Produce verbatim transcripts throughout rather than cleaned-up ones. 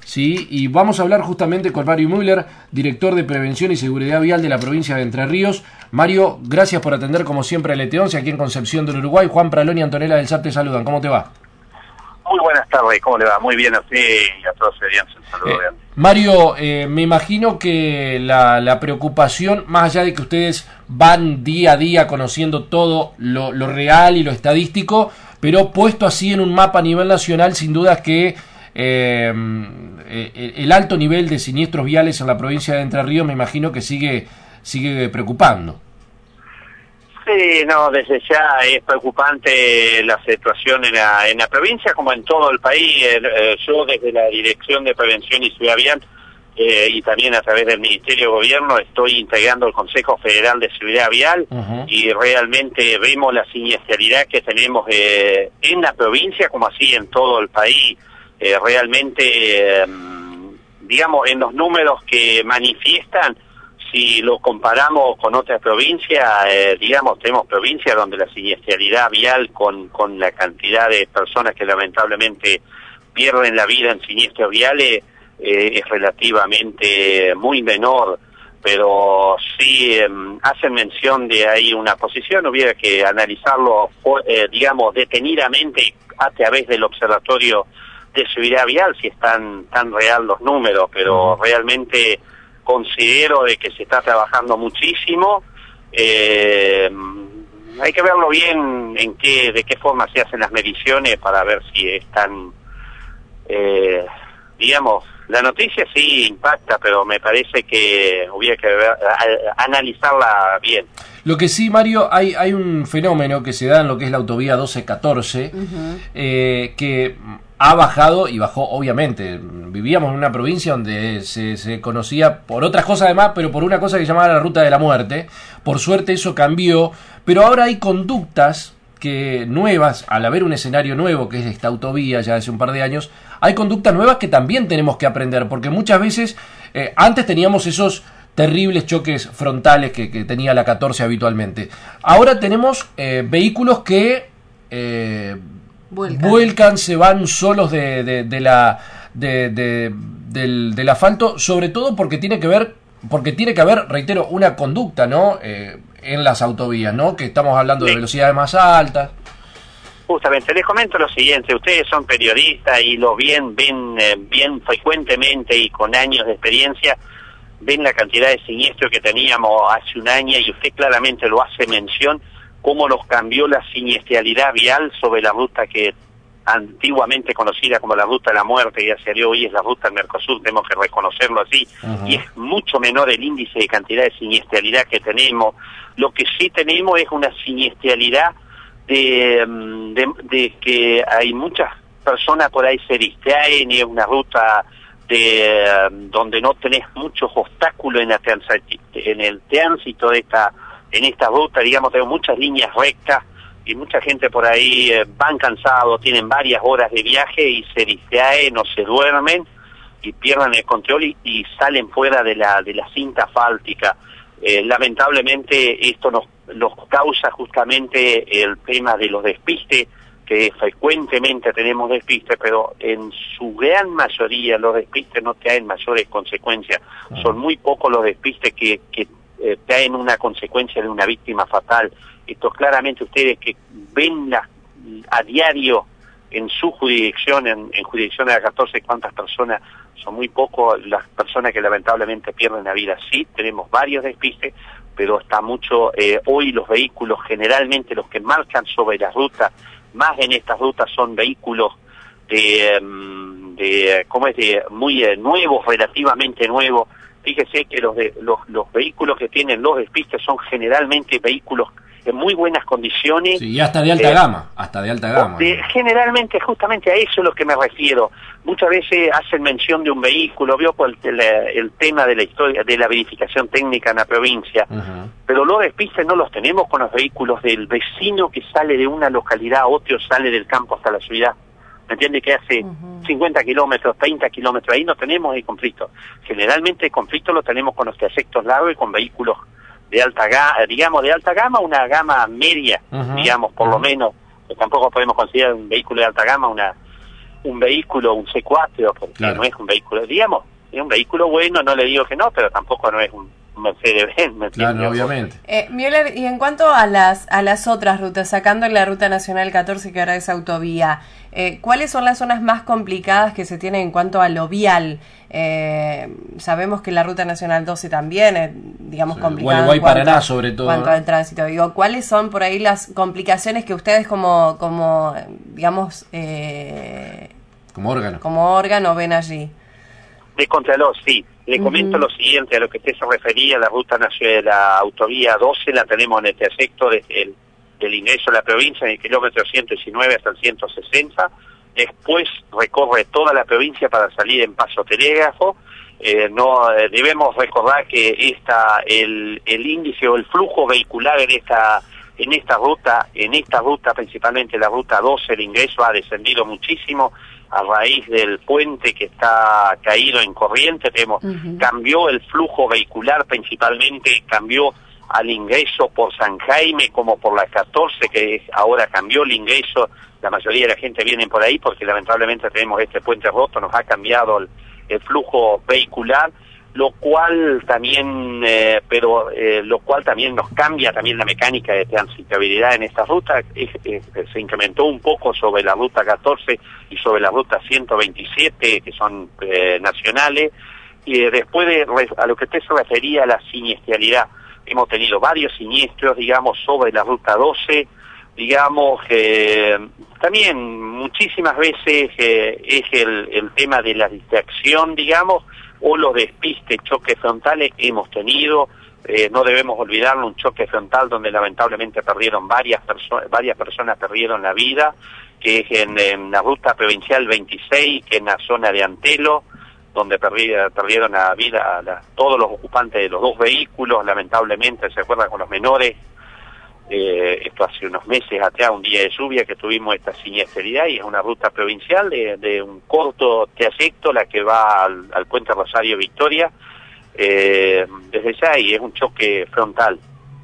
Sí, y vamos a hablar justamente con Mario Müller, director de Prevención y Seguridad Vial de la provincia de Entre Ríos. Mario, gracias por atender como siempre a L T once aquí en Concepción del Uruguay. Juan Pralón y Antonella del S A P te saludan. ¿Cómo te va? Muy buenas tardes, ¿cómo le va? Muy bien a usted y a todos los un saludo. Eh, Mario, eh, me imagino que la, la preocupación, más allá de que ustedes van día a día conociendo todo lo, lo real y lo estadístico, pero puesto así en un mapa a nivel nacional, sin duda que eh, el alto nivel de siniestros viales en la provincia de Entre Ríos me imagino que sigue, sigue preocupando. Sí, no, desde ya es preocupante la situación en la, en la provincia como en todo el país. Eh, yo desde la Dirección de Prevención y Seguridad Vial eh, y también a través del Ministerio de Gobierno estoy integrando el Consejo Federal de Seguridad Vial uh-huh. y realmente vemos la siniestralidad que tenemos eh, en la provincia como así en todo el país. Eh, realmente, eh, digamos, en los números que manifiestan, si lo comparamos con otras provincias, eh, digamos, tenemos provincias donde la siniestralidad vial con, con la cantidad de personas que lamentablemente pierden la vida en siniestros viales eh, es relativamente muy menor, pero sí eh, hacen mención de ahí una posición, hubiera que analizarlo, eh, digamos, detenidamente a través del Observatorio de Seguridad Vial, si están tan real los números, pero uh-huh. realmente considero de que se está trabajando muchísimo. Eh, hay que verlo bien en qué, de qué forma se hacen las mediciones para ver si están, eh, digamos, la noticia sí impacta, pero me parece que hubiera que ver, a, analizarla bien. Lo que sí, Mario, hay, hay un fenómeno que se da en lo que es la autovía doce catorce, uh-huh. eh, que ha bajado y bajó, obviamente. Vivíamos en una provincia donde se, se conocía por otras cosas además, pero por una cosa que se llamaba la ruta de la muerte. Por suerte eso cambió, pero ahora hay conductas que nuevas, al haber un escenario nuevo, que es esta autovía ya hace un par de años, hay conductas nuevas que también tenemos que aprender, porque muchas veces, eh, antes teníamos esos terribles choques frontales que, que tenía la catorce habitualmente. Ahora tenemos eh, vehículos que eh, vuelcan. vuelcan, se van solos de, de, de la de, de, del, del asfalto, sobre todo porque tiene que ver, porque tiene que haber, reitero, una conducta, ¿no? Eh, en las autovías, ¿no? Que estamos hablando de velocidades más altas. Justamente, les comento lo siguiente, ustedes son periodistas y lo bien, ven eh, bien frecuentemente y con años de experiencia, ven la cantidad de siniestros que teníamos hace un año y usted claramente lo hace mención, cómo nos cambió la siniestralidad vial sobre la ruta que antiguamente conocida como la ruta de la muerte, y hacia hoy es la ruta del Mercosur, tenemos que reconocerlo así, uh-huh. y es mucho menor el índice de cantidad de siniestralidad que tenemos. Lo que sí tenemos es una siniestralidad de, de, de que hay muchas personas por ahí se distraen, y es una ruta de donde no tenés muchos obstáculos en, la en el tránsito de esta en esta ruta, digamos, tengo muchas líneas rectas y mucha gente por ahí eh, van cansados, tienen varias horas de viaje y se distraen o se duermen y pierden el control y, y salen fuera de la de la cinta asfáltica. Eh, lamentablemente esto nos, nos causa justamente el tema de los despistes, que frecuentemente tenemos despistes, pero en su gran mayoría los despistes no traen mayores consecuencias. Ah. Son muy pocos los despistes que, que eh, traen una consecuencia de una víctima fatal. Esto claramente ustedes que ven la, a diario en su jurisdicción, en, en jurisdicción de la catorce, cuántas personas, son muy pocos las personas que lamentablemente pierden la vida. Sí, tenemos varios despistes, pero está mucho, eh, hoy los vehículos, generalmente los que marcan sobre la ruta, más en estas rutas son vehículos de, de ¿cómo es? De muy eh, nuevos, relativamente nuevos. Fíjese que los, de, los los vehículos que tienen los despistes son generalmente vehículos en muy buenas condiciones. Sí, y hasta de alta eh, gama, hasta de alta gama. De, generalmente, justamente a eso es lo que me refiero. Muchas veces hacen mención de un vehículo, vio por el, el tema de la historia, de la verificación técnica en la provincia, uh-huh. pero los despistes no los tenemos con los vehículos del vecino que sale de una localidad a otra, sale del campo hasta la ciudad. ¿Me entiende? Que hace uh-huh. cincuenta kilómetros, treinta kilómetros, ahí no tenemos el conflicto. Generalmente el conflicto lo tenemos con los trayectos largos y con vehículos de alta gama, digamos, de alta gama, una gama media, uh-huh. digamos, por uh-huh. lo menos, pues tampoco podemos considerar un vehículo de alta gama una un vehículo, un C cuatro, porque claro, no es un vehículo, digamos, es un vehículo bueno, no le digo que no, pero tampoco no es un Mercedes-Benz, ¿me entiendes? Claro, obviamente. Eh, Müller, y en cuanto a las a las otras rutas, sacando la Ruta Nacional catorce, que ahora es autovía, eh, ¿cuáles son las zonas más complicadas que se tienen en cuanto a lo vial? Eh, sabemos que la Ruta Nacional doce también es, digamos, sí, complicada. Gualeguay, Paraná, sobre todo. En cuanto al tránsito. Digo, ¿cuáles son por ahí las complicaciones que ustedes como, como digamos, eh, como órgano, como órgano ven allí? De Contralor, sí. Le comento uh-huh. lo siguiente, a lo que usted se refería, la ruta nacional, la autovía doce, la tenemos en el trayecto desde el del ingreso a la provincia, en el kilómetro ciento diecinueve hasta el ciento sesenta. Después recorre toda la provincia para salir en Paso Telégrafo. Eh, no eh, debemos recordar que esta el, el índice o el flujo vehicular en esta en esta ruta, en esta ruta principalmente la ruta doce, el ingreso ha descendido muchísimo a raíz del puente que está caído en corriente. Tenemos, uh-huh. cambió el flujo vehicular, principalmente cambió al ingreso por San Jaime como por la catorce, que ahora cambió el ingreso. La mayoría de la gente viene por ahí porque lamentablemente tenemos este puente roto, nos ha cambiado el, el flujo vehicular, lo cual también, eh, pero eh, lo cual también nos cambia también la mecánica de transitabilidad en esta ruta. Es, es, se incrementó un poco sobre la ruta catorce y sobre la ruta ciento veintisiete, que son eh, nacionales. Y eh, después de a lo que usted se refería a la siniestralidad, hemos tenido varios siniestros, digamos, sobre la ruta doce, digamos, eh, también muchísimas veces eh, es el, el tema de la distracción, digamos, o los despistes, choques frontales hemos tenido. Eh, no debemos olvidarlo, un choque frontal donde lamentablemente perdieron varias personas, varias personas perdieron la vida, que es en, en la ruta provincial veintiséis, que es en la zona de Antelo, donde perdi, perdieron la vida a la, todos los ocupantes de los dos vehículos, lamentablemente. Se acuerdan con los menores, eh, esto hace unos meses atrás, un día de lluvia, que tuvimos esta siniestralidad, y es una ruta provincial de, de un corto trayecto, la que va al, al puente Rosario Victoria, eh, desde ya, y es un choque frontal.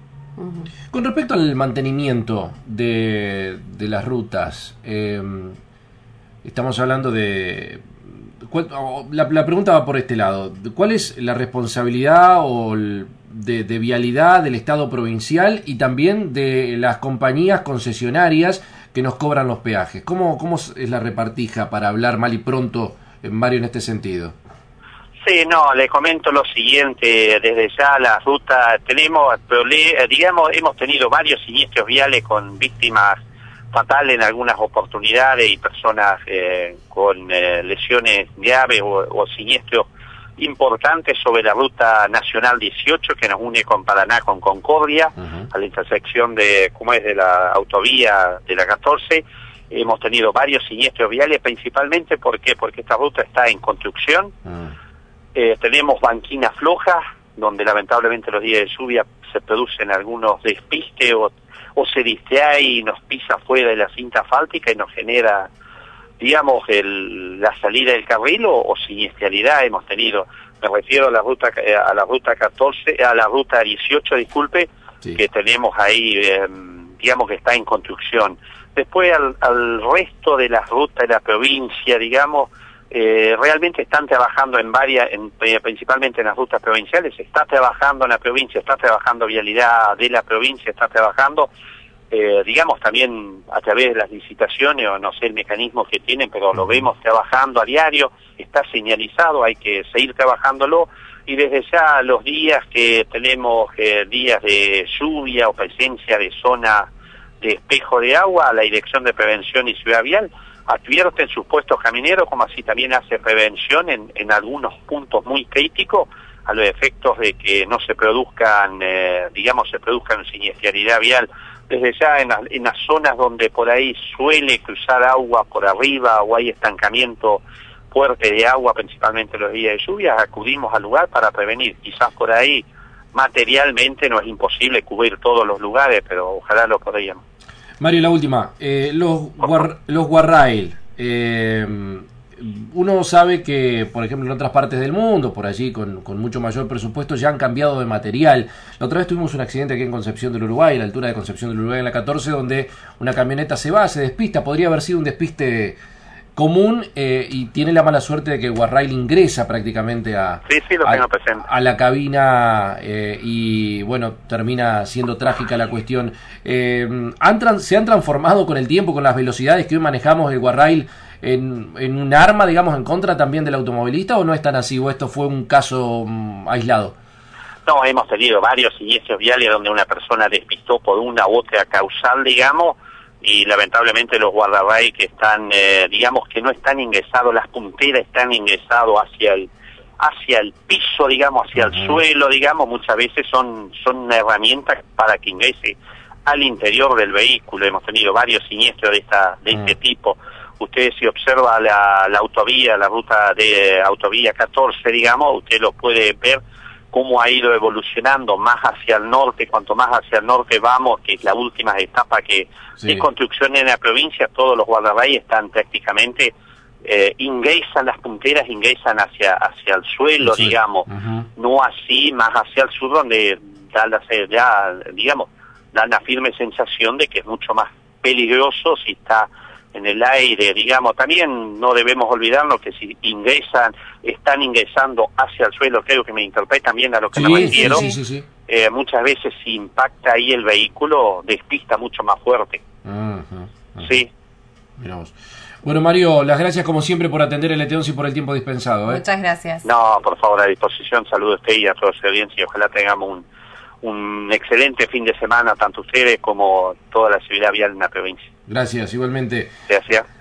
Con respecto al mantenimiento de, de las rutas, eh, estamos hablando de... La, la pregunta va por este lado. ¿Cuál es la responsabilidad o el, de, de vialidad del Estado provincial y también de las compañías concesionarias que nos cobran los peajes? ¿Cómo, cómo es la repartija, para hablar mal y pronto, Mario, en este sentido? Sí, no, le comento lo siguiente. Desde ya la ruta tenemos, digamos, hemos tenido varios siniestros viales con víctimas fatales en algunas oportunidades y personas eh, con eh, lesiones graves o, o siniestros importantes sobre la ruta nacional dieciocho, que nos une con Paraná, con Concordia, uh-huh. a la intersección de, como es, de la autovía de la catorce. Hemos tenido varios siniestros viales, principalmente, ¿por qué? Porque esta ruta está en construcción. Uh-huh. Eh, tenemos banquinas flojas, donde lamentablemente los días de lluvia se producen algunos despistes o o se distrae y nos pisa fuera de la cinta asfáltica y nos genera, digamos, el, la salida del carril o, o siniestralidad hemos tenido. Me refiero a la ruta a la ruta catorce, a la ruta dieciocho, disculpe, sí. que tenemos ahí, eh, digamos que está en construcción. Después al, al resto de las rutas de la provincia, digamos, eh, realmente están trabajando en varias, en, eh, principalmente en las rutas provinciales. Está trabajando en la provincia, está trabajando vialidad de la provincia, está trabajando, eh, digamos, también a través de las licitaciones, o no sé el mecanismo que tienen, pero lo vemos trabajando a diario, está señalizado, hay que seguir trabajándolo. Y desde ya los días que tenemos, eh, días de lluvia o presencia de zona de espejo de agua, la Dirección de Prevención y Ciudad Vial advierte en sus puestos camineros, como así también hace prevención en, en algunos puntos muy críticos, a los efectos de que no se produzcan, eh, digamos, se produzcan siniestralidad vial. Desde ya en, la, en las zonas donde por ahí suele cruzar agua por arriba o hay estancamiento fuerte de agua, principalmente los días de lluvia, acudimos al lugar para prevenir. Quizás por ahí materialmente no es imposible cubrir todos los lugares, pero ojalá lo podríamos. Mario, la última. Eh, los, guar, los guarrail. Eh, uno sabe que, por ejemplo, en otras partes del mundo, por allí con, con mucho mayor presupuesto, ya han cambiado de material. La otra vez tuvimos un accidente aquí en Concepción del Uruguay, a la altura de Concepción del Uruguay en la catorce, donde una camioneta se va, se despista. Podría haber sido un despiste común eh, y tiene la mala suerte de que Guarrail ingresa prácticamente a, sí, sí, lo a, tengo presente. a la cabina eh, y bueno, termina siendo trágica la cuestión. Eh, ¿han tran- ¿Se han transformado con el tiempo, con las velocidades que hoy manejamos el Guarrail, en, en un arma, digamos, en contra también del automovilista, o no es tan así, o esto fue un caso mm, aislado? No, hemos tenido varios siniestros viales donde una persona despistó por una u otra causal, digamos, y lamentablemente los guardarray que están, eh, digamos, que no están ingresados, las punteras están ingresados hacia el hacia el piso, digamos, hacia el uh-huh. suelo, digamos, muchas veces son son una herramienta para que ingrese al interior del vehículo. Hemos tenido varios siniestros de esta de uh-huh. este tipo. Usted si observa la, la autovía, la ruta de autovía catorce, digamos, usted lo puede ver cómo ha ido evolucionando más hacia el norte. Cuanto más hacia el norte vamos, que es la última etapa que sí. de construcción en la provincia, todos los guardarray están prácticamente, eh, ingresan las punteras, ingresan hacia hacia el suelo, sí. digamos, uh-huh. no así más hacia el sur, donde da la, ya, digamos, da una firme sensación de que es mucho más peligroso si está en el aire, digamos. También no debemos olvidarnos que si ingresan, están ingresando hacia el suelo, creo que me interpretan bien a lo que sí, me refiero, sí, sí, sí, sí. Eh, muchas veces si impacta ahí el vehículo, despista mucho más fuerte. Uh-huh, uh-huh. Sí. Miramos. Bueno, Mario, las gracias como siempre por atender el E T once y por el tiempo dispensado. ¿eh? Muchas gracias. No, por favor, a disposición. Saludos a usted y a toda su audiencia. Ojalá tengamos un, un excelente fin de semana, tanto ustedes como toda la ciudad vial en la provincia. Gracias, igualmente. Gracias.